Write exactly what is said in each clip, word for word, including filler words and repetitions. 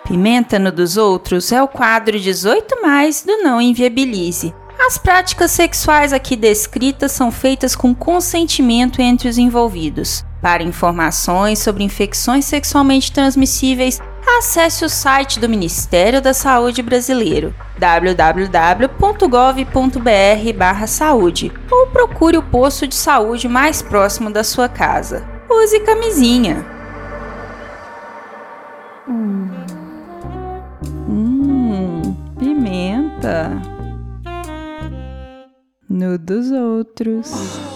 Pimenta no dos Outros é o quadro dezoito mais do Não Inviabilize. As práticas sexuais aqui descritas são feitas com consentimento entre os envolvidos. Para informações sobre infecções sexualmente transmissíveis, acesse o site do Ministério da Saúde brasileiro, w w w ponto gov ponto b r barra saúde, ou procure o posto de saúde mais próximo da sua casa. Use camisinha. Hum, hum pimenta no dos outros.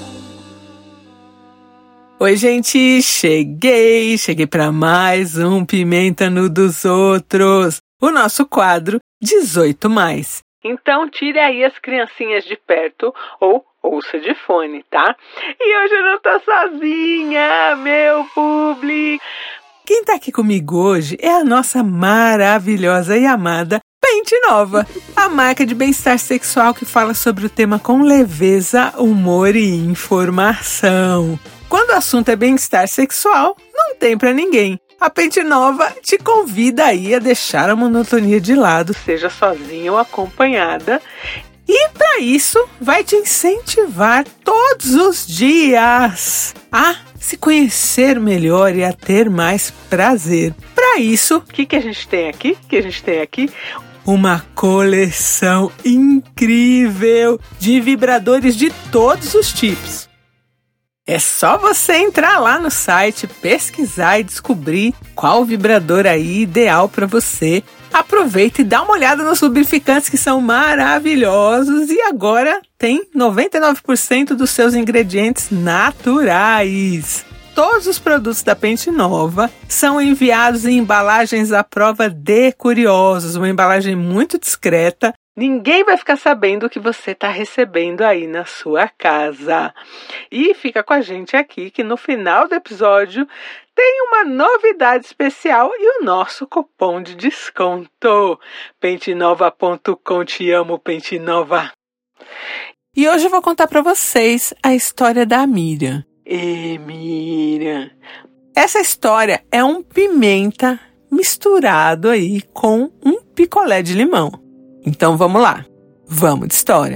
Oi, gente, cheguei, cheguei para mais um Pimenta no dos Outros, o nosso quadro dezoito mais. Então tire aí as criancinhas de perto ou ouça de fone, tá? E hoje eu não tô sozinha, meu público. Quem tá aqui comigo hoje é a nossa maravilhosa e amada Pente Nova, a marca de bem-estar sexual que fala sobre o tema com leveza, humor e informação. Quando o assunto é bem-estar sexual, não tem pra ninguém. A Pente Nova te convida aí a deixar a monotonia de lado, seja sozinha ou acompanhada. E para isso, vai te incentivar todos os dias a se conhecer melhor e a ter mais prazer. Para isso, o que, que a gente tem aqui? O que a gente tem aqui? Uma coleção incrível de vibradores de todos os tipos. É só você entrar lá no site, pesquisar e descobrir qual vibrador aí ideal para você. Aproveita e dá uma olhada nos lubrificantes que são maravilhosos e agora tem noventa e nove por cento dos seus ingredientes naturais. Todos os produtos da Pente Nova são enviados em embalagens à prova de curiosos, uma embalagem muito discreta. Ninguém vai ficar sabendo o que você está recebendo aí na sua casa. E fica com a gente aqui que no final do episódio tem uma novidade especial e o nosso cupom de desconto. pente nova ponto com, te amo, Pente Nova. E hoje eu vou contar para vocês a história da Miriam. E Miriam. Essa história é um pimenta misturado aí com um picolé de limão. Então vamos lá, vamos de história.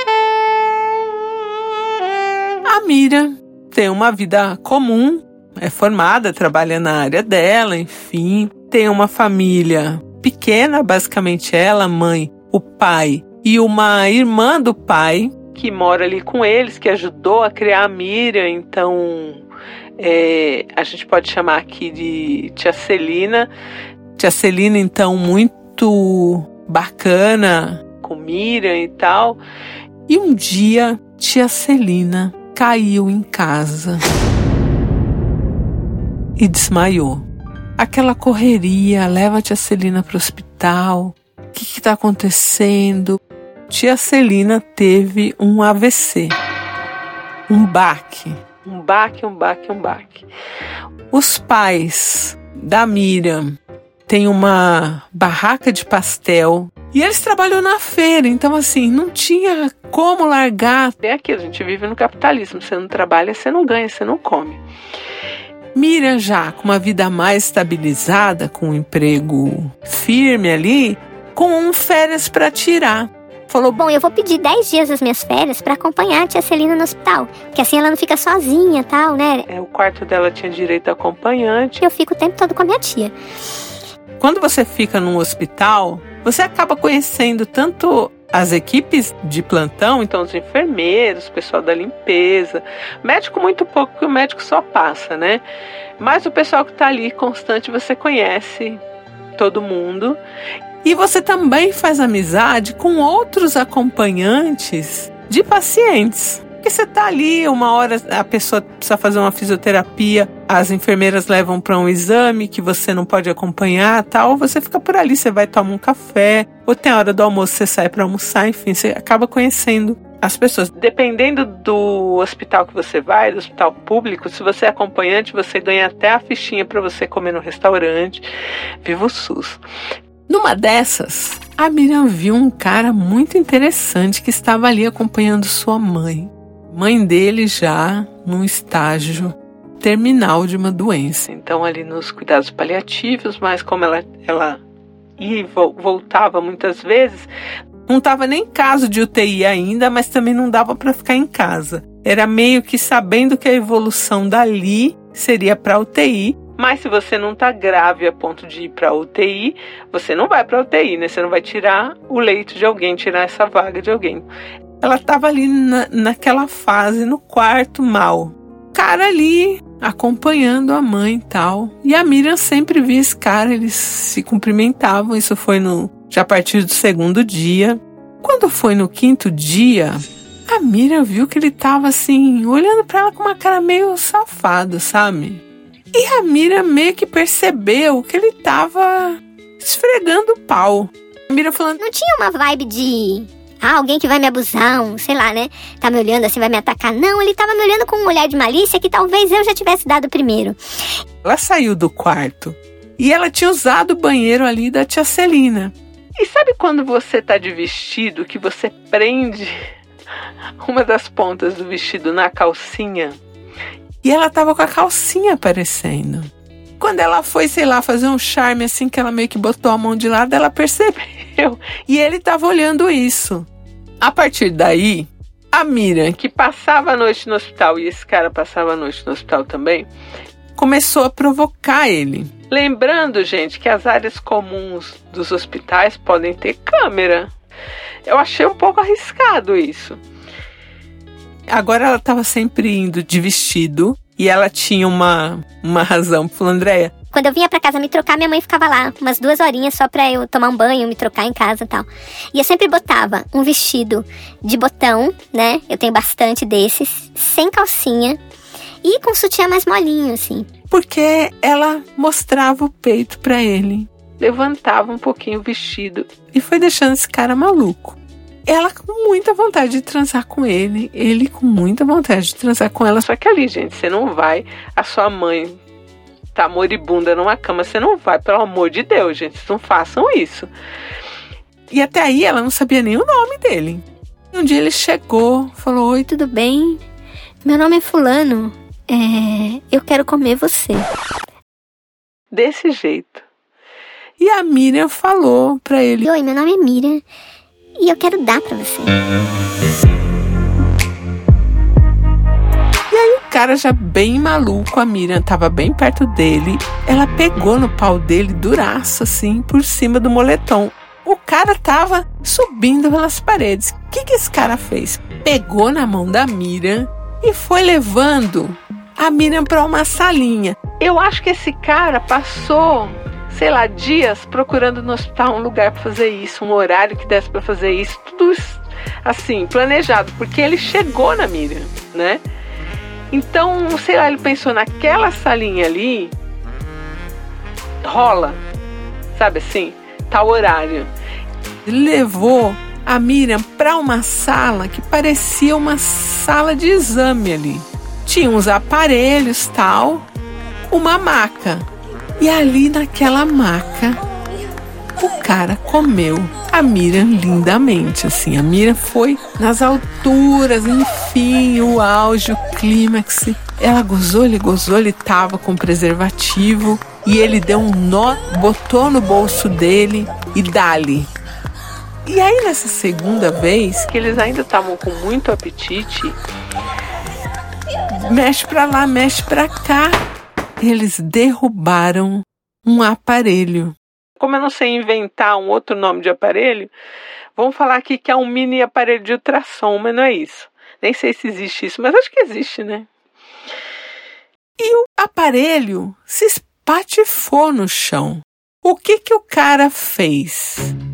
A Miriam tem uma vida comum, é formada, trabalha na área dela, enfim. Tem uma família pequena, basicamente ela, a mãe, o pai e uma irmã do pai, que mora ali com eles, que ajudou a criar a Miriam. Então é, a gente pode chamar aqui de tia Celina. Tia Celina, então, muito bacana com Miriam e tal. E um dia, tia Celina caiu em casa e desmaiou. Aquela correria, leva a tia Celina para o hospital. O que está acontecendo? Tia Celina teve um A V C, um baque. Um baque, um baque, um baque. Os pais da Miriam tem uma barraca de pastel e eles trabalham na feira, então assim, não tinha como largar. É aquilo, a gente vive no capitalismo, você não trabalha, você não ganha, você não come. Miriam já com uma vida mais estabilizada, com um emprego firme ali, com um férias para tirar. Falou, bom, eu vou pedir dez dias das minhas férias para acompanhar a tia Celina no hospital, porque assim ela não fica sozinha e tal, né? É, o quarto dela tinha direito a acompanhante. Eu fico o tempo todo com a minha tia. Quando você fica num hospital, você acaba conhecendo tanto as equipes de plantão, então os enfermeiros, o pessoal da limpeza, médico muito pouco, porque o médico só passa, né? Mas o pessoal que está ali constante, você conhece todo mundo. E você também faz amizade com outros acompanhantes de pacientes. Porque você tá ali, uma hora a pessoa precisa fazer uma fisioterapia, as enfermeiras levam para um exame que você não pode acompanhar, tal, você fica por ali, você vai tomar um café, ou tem a hora do almoço, você sai para almoçar, enfim, você acaba conhecendo as pessoas. Dependendo do hospital que você vai, do hospital público, se você é acompanhante, você ganha até a fichinha para você comer no restaurante. Viva o SUS! Numa dessas, a Miriam viu um cara muito interessante que estava ali acompanhando sua mãe. Mãe dele já num estágio terminal de uma doença. Então ali nos cuidados paliativos, mas como ela, ela e voltava muitas vezes. Não estava nem em caso de U T I ainda, mas também não dava para ficar em casa. Era meio que sabendo que a evolução dali seria para U T I. Mas se você não está grave a ponto de ir para U T I, você não vai para U T I, né? Você não vai tirar o leito de alguém, tirar essa vaga de alguém. Ela estava ali na, naquela fase, no quarto mal. O cara ali acompanhando a mãe e tal. E a Miriam sempre via esse cara, eles se cumprimentavam. Isso foi no, já a partir do segundo dia. Quando foi no quinto dia, a Miriam viu que ele estava assim, olhando para ela com uma cara meio safado, sabe? E a Miriam meio que percebeu que ele estava esfregando o pau. A Miriam falando... Não tinha uma vibe de... Ah, alguém que vai me abusar, um, sei lá, né? Tá me olhando assim, vai me atacar. Não, ele tava me olhando com um olhar de malícia que talvez eu já tivesse dado primeiro. Ela saiu do quarto e ela tinha usado o banheiro ali da tia Celina. E sabe quando você tá de vestido, que você prende uma das pontas do vestido na calcinha? E ela tava com a calcinha aparecendo. Quando ela foi, sei lá, fazer um charme assim, que ela meio que botou a mão de lado, ela percebeu. E ele tava olhando isso. A partir daí, a Miriam, que passava a noite no hospital, e esse cara passava a noite no hospital também, começou a provocar ele. Lembrando, gente, que as áreas comuns dos hospitais podem ter câmera. Eu achei um pouco arriscado isso. Agora ela estava sempre indo de vestido e ela tinha uma, uma razão. Falou, Andréia, quando eu vinha pra casa me trocar, minha mãe ficava lá umas duas horinhas só pra eu tomar um banho, me trocar em casa e tal. E eu sempre botava um vestido de botão, né? Eu tenho bastante desses, sem calcinha e com sutiã mais molinho, assim. Porque ela mostrava o peito pra ele, levantava um pouquinho o vestido e foi deixando esse cara maluco. Ela com muita vontade de transar com ele, ele com muita vontade de transar com ela. Só que ali, gente, você não vai, a sua mãe tá moribunda numa cama, você não vai, pelo amor de Deus, gente, não façam isso. E até aí ela não sabia nem o nome dele. E um dia ele chegou, falou, oi, tudo bem? Meu nome é fulano, é... eu quero comer você. Desse jeito. E a Miriam falou pra ele, oi, meu nome é Miriam. E eu quero dar pra você. E aí o cara já bem maluco, a Miriam tava bem perto dele. Ela pegou no pau dele, duraço assim, por cima do moletom. O cara tava subindo pelas paredes. O que que esse cara fez? Pegou na mão da Miriam e foi levando a Miriam pra uma salinha. Eu acho que esse cara passou... sei lá, dias procurando no hospital um lugar para fazer isso, um horário que desse para fazer isso, tudo assim, planejado, porque ele chegou na Miriam, né? Então, sei lá, ele pensou naquela salinha ali, rola, sabe assim, tal horário. Ele levou a Miriam para uma sala que parecia uma sala de exame ali. Tinha uns aparelhos, tal, uma maca. E ali naquela maca, o cara comeu a Miriam lindamente, assim. A Miriam foi nas alturas, enfim, o auge, o clímax. Ela gozou, ele gozou, ele tava com preservativo. E ele deu um nó, botou no bolso dele e dá-lhe. E aí nessa segunda vez, que eles ainda estavam com muito apetite, mexe pra lá, mexe pra cá. Eles derrubaram um aparelho. Como eu não sei inventar um outro nome de aparelho, vamos falar aqui que é um mini aparelho de ultrassom, mas não é isso. Nem sei se existe isso, mas acho que existe, né? E o aparelho se espatifou no chão. O que que o cara fez?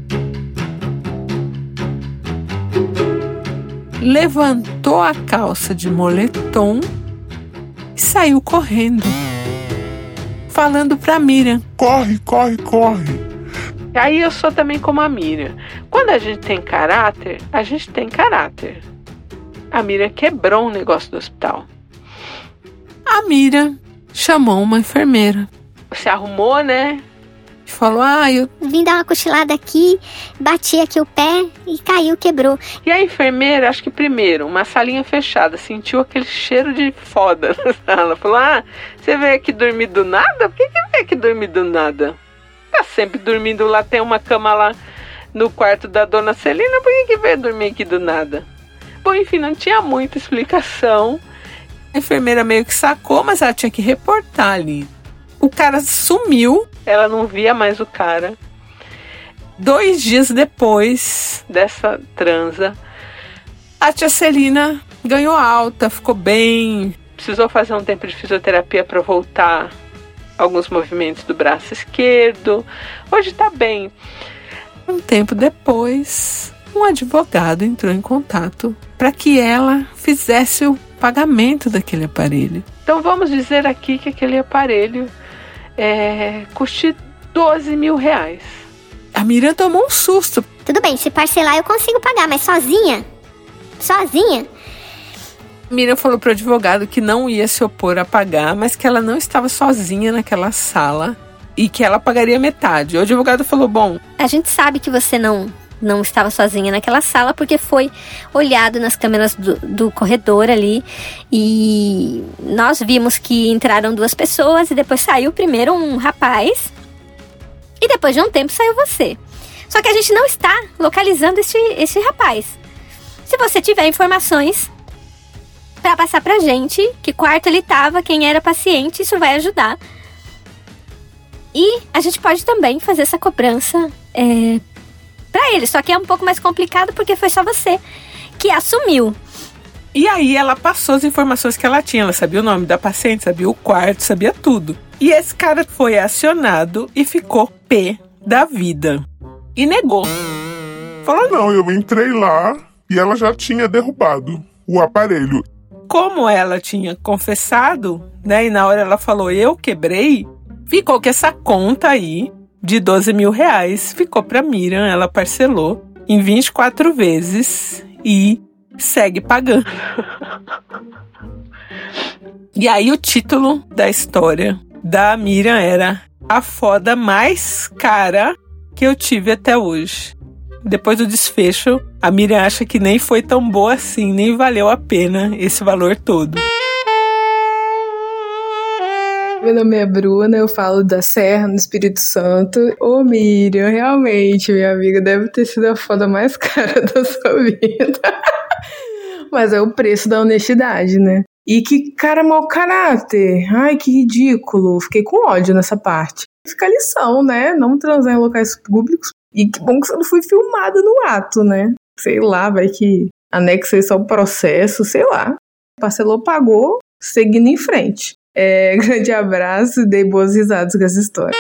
Levantou a calça de moletom e saiu correndo, falando pra Miriam, corre, corre, corre. Aí eu sou também como a Miriam. Quando a gente tem caráter, a gente tem caráter. A Miriam quebrou um negócio do hospital. A Miriam chamou uma enfermeira. Se arrumou, né? E falou, ah, eu... vim dar uma cochilada aqui, bati aqui o pé e caiu, quebrou. E a enfermeira, acho que primeiro, uma salinha fechada, sentiu aquele cheiro de foda na sala. Falou, ah, você veio aqui dormir do nada? Por que que veio aqui dormir do nada? tá sempre dormindo lá, tem uma cama lá no quarto da dona Celina, por que que veio dormir aqui do nada? Bom, enfim, não tinha muita explicação. A enfermeira meio que sacou, mas ela tinha que reportar ali. O cara sumiu, ela não via mais o cara. Dois dias depois dessa transa, a tia Celina ganhou alta, ficou bem. Precisou fazer um tempo de fisioterapia para voltar alguns movimentos do braço esquerdo. Hoje tá bem. Um tempo depois, um advogado entrou em contato para que ela fizesse o pagamento daquele aparelho. Então vamos dizer aqui que aquele aparelho é, custe doze mil reais. A Miriam tomou um susto. Tudo bem, se parcelar eu consigo pagar, mas sozinha? Sozinha? Miriam falou pro advogado que não ia se opor a pagar, mas que ela não estava sozinha naquela sala e que ela pagaria metade. O advogado falou, bom... A gente sabe que você não, não estava sozinha naquela sala porque foi olhado nas câmeras do, do corredor ali e nós vimos que entraram duas pessoas e depois saiu primeiro um rapaz e depois de um tempo saiu você. Só que a gente não está localizando esse, esse rapaz. Se você tiver informações para passar pra gente que quarto ele tava, quem era paciente, isso vai ajudar. E a gente pode também fazer essa cobrança é, pra ele. Só que é um pouco mais complicado porque foi só você que assumiu. E aí ela passou as informações que ela tinha. Ela sabia o nome da paciente, sabia o quarto, sabia tudo. E esse cara foi acionado e ficou pé da vida. E negou. Falou, não, eu entrei lá e ela já tinha derrubado o aparelho. Como ela tinha confessado, né, e na hora ela falou, eu quebrei, ficou que essa conta aí de doze mil reais ficou pra Miriam, ela parcelou em vinte e quatro vezes e segue pagando. E aí o título da história da Miriam era a foda mais cara que eu tive até hoje. Depois do desfecho, a Miriam acha que nem foi tão boa assim, nem valeu a pena esse valor todo. Meu nome é Bruna, eu falo da Serra, no Espírito Santo. Ô Miriam, realmente, minha amiga, deve ter sido a foda mais cara da sua vida. Mas é o preço da honestidade, né? E que cara mau caráter. Ai, que ridículo. Fiquei com ódio nessa parte. Fica a lição, né? Não transar em locais públicos. E que bom que você não foi filmado no ato, né? Sei lá, vai que anexa isso ao processo, sei lá. Parcelou, pagou, seguindo em frente. É, grande abraço e dei boas risadas com essa história.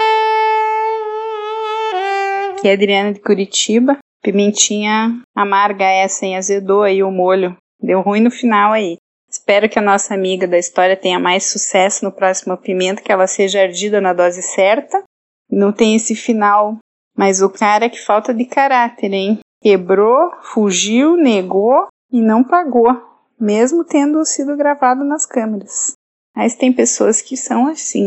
Aqui é a Adriana de Curitiba. Pimentinha amarga essa, hein? Azedou aí o molho. Deu ruim no final aí. Espero que a nossa amiga da história tenha mais sucesso no próximo pimenta, que ela seja ardida na dose certa. Não tem esse final... Mas o cara, que falta de caráter, hein? Quebrou, fugiu, negou e não pagou, mesmo tendo sido gravado nas câmeras. Mas tem pessoas que são assim.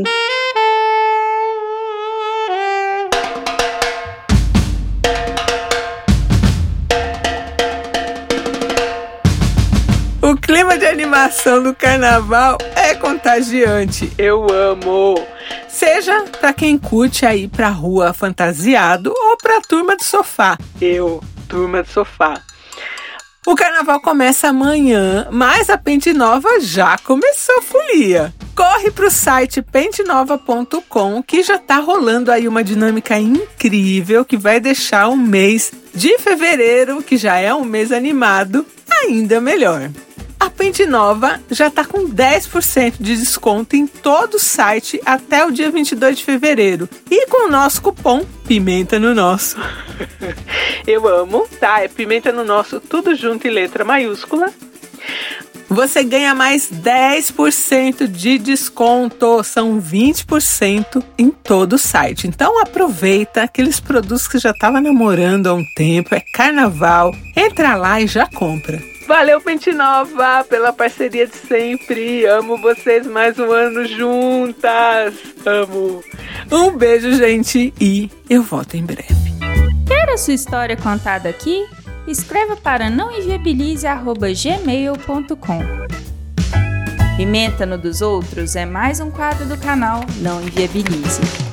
O clima de animação do carnaval é contagiante. Eu amo! Seja pra quem curte aí pra rua fantasiado ou pra turma do sofá. Eu, turma do sofá. O carnaval começa amanhã, mas a Pente Nova já começou a folia. Corre pro site pente nova ponto com que já tá rolando aí uma dinâmica incrível que vai deixar o mês de fevereiro, que já é um mês animado, ainda melhor. A Pente Nova já está com dez por cento de desconto em todo o site até o dia vinte e dois de fevereiro. E com o nosso cupom Pimenta no Nosso. Eu amo, tá? É Pimenta no Nosso, tudo junto em letra maiúscula. Você ganha mais dez por cento de desconto, são vinte por cento em todo o site. Então aproveita aqueles produtos que já estava namorando há um tempo, é carnaval, entra lá e já compra. Valeu, Pente Nova, pela parceria de sempre. Amo vocês mais um ano juntas. Amo. Um beijo, gente, e eu volto em breve. Quer a sua história contada aqui? Escreva para não inviabilize arroba gmail ponto com. Pimenta no dos Outros é mais um quadro do canal Não Inviabilize.